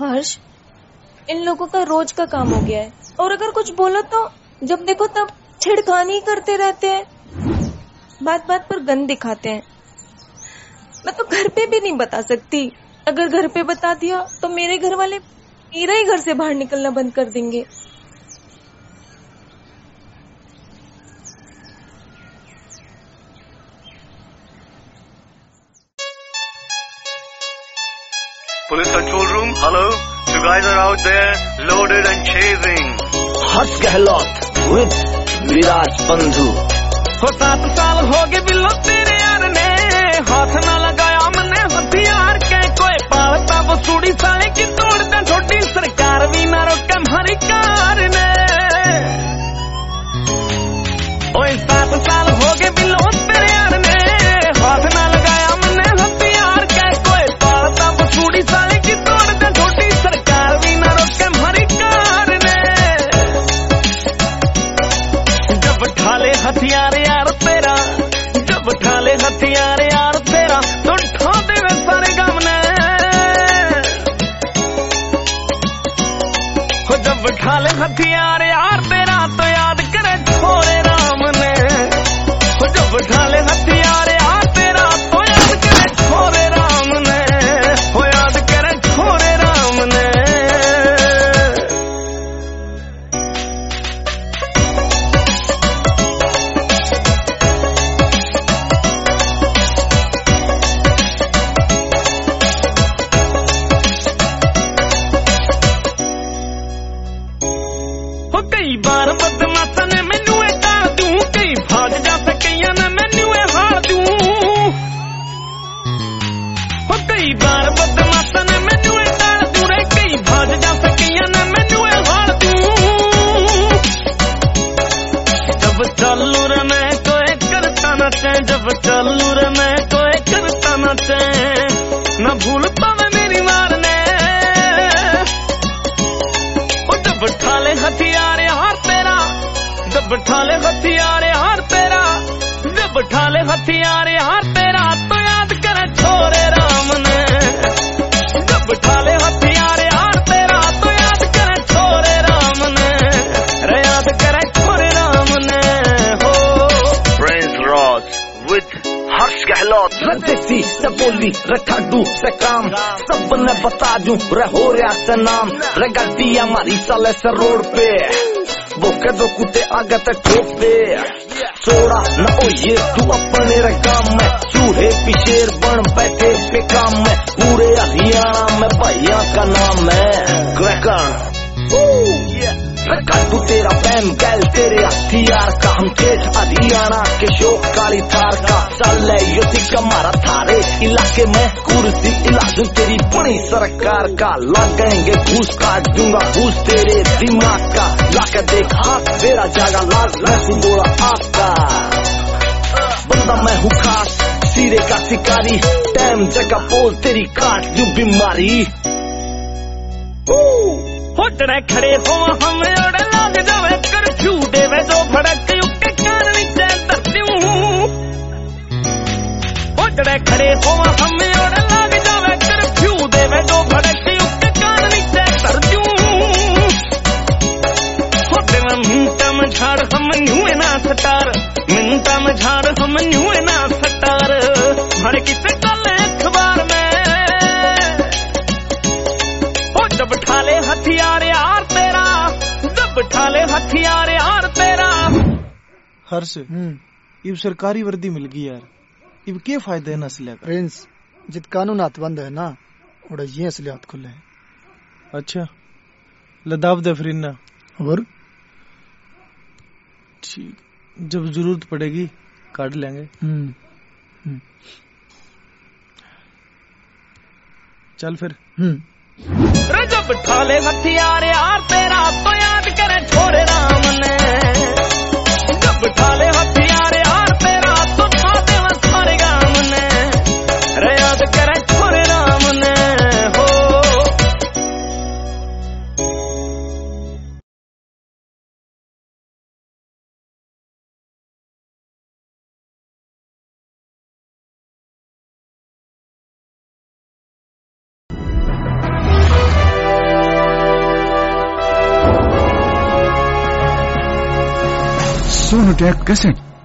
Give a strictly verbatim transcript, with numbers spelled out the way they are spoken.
हर्ष, इन लोगों का रोज का काम हो गया है, और अगर कुछ बोलो तो जब देखो तब छिड़खानी करते रहते हैं, बात बात पर गंद दिखाते हैं। मैं तो घर पे भी नहीं बता सकती, अगर घर पे बता दिया तो मेरे घर वाले मेरा ही घर से बाहर निकलना बंद कर देंगे। Police control room, hello? You guys are out there, loaded and chasing. Harsh Gehlot with विराज बंधु। हो सात साल हो गए बिल्लो तेरे यार ने, हाथ ना लगाया मैंने हथियार के, कोई पालता वो सूड़ी साले की तोड़ता छोटी, सरकार भी ना रोके हमारी कार ने। ओए सात साल हो गए बिल्लो तेरे यार ने, हाथ ना लगाया मैंने हथियार के, कोई पालता वो सूड़ी साले की तोड़ता छोटी, सरकार भी ना रोके हमारी कार ने। जब ठाले हथियार यार तेरा, जब ठाले हथियार यार तेरा, तो ठा देवे सारे गम ने। हो जब ठाले हथियार यार तेरा, तो याद करे छोरे राम ने। हो जब ठाले हथियार यार तेरा, तो याद करे छोरे राम ने। हो याद करे छोरे राम ने। कई बार बदमाशा ने मैनू डाल दूं, कई भाग जा सकैया ने मैनू हार दूं। हो कई बार बदमाशा ने मैनू डाल दूं रे, कई भाग जा सकैया ने मैनू हार दूं। जब चालू रे मैं कोई करता ना चाहे, जब चालू रे मैं कोई करता ना चाहे, ना भूल पावे मेरी मार ने। जब ठाले हथियार यार तेरा, जब ठाले हथियार यार तेरा, जब ठाले हथियार यार तेरा, तो याद करे छोरे राम ने। जब ठाले हथियार यार तेरा, तो याद करे छोरे राम ने। रे याद करे छोरे राम ने। हो Prince Ross with हर्ष गहलोत। रदेसी से बोली रखाडू से काम, सब ने बता दूं रहो रहा से नाम। रे गड्डी हमारी साले से रोड पे, वो के दो कुत्ते आगे तक ठोक दे। छोड़ा न ओ ये तू अपने रे काम में, चूहे पिशेर बन बैठे पे काम में। पूरे हरियाणा में भैया का नाम है क्रैकर। रखाडू तेरा बैम गैल तेरे हथियार का, हम खेत हरियाणा के शोक काली थार का। चल यो सिक्का हमारा थारे इलाके में, कुर्सी इलाजू तेरी बड़ी सरकार का। लगेंगे घूस काट दूंगा घूस तेरे दिमाग का, लाके देख हाथ तेरा जागा लाज मैं सुबोड़ा आपका। बंदा मैं हूँ खास सिरे का शिकारी, टाइम जगह पोल तेरी काट दूं बीमारी। होटड़े खड़े हो हम ओड़ लाग जावे कर्फ्यू, देवे जो भड़क युके कान नीचे धर दूं। होटड़े खड़े हो हम ओड़ लाग जावे कर्फ्यू, देवे जो भड़क युके कान नीचे धर दूं। होटे में मिंटा में झाड़ हम न्यूए ना सटार, मिंटा में झाड़ हम न्यूए ना सटार। भड़ किसे चले अखबार में, जब ठाले हथियार यार तेरा, जब ठाले हथियार यार तेरा। हर्ष, इब सरकारी वर्दी मिल गई यार, इब के फायदे है नस्ल का? प्रिंस, जित कानून हाथबंद है ना, उड़ा ये असली हाथ खुले हैं। अच्छा, लदाब दे फरीना। और ठीक, जब जरूरत पड़ेगी काट लेंगे। हम्म हम्म चल फिर। हम्म जब ठाले हथियार यार तेरा, तो याद करे छोरे राम ने। जब ठाले हथियार यार तेरा, तो ठा देवे सारे गाम ने। रे याद करे छोरे राम ने। हो सोनोटेक कैसेट।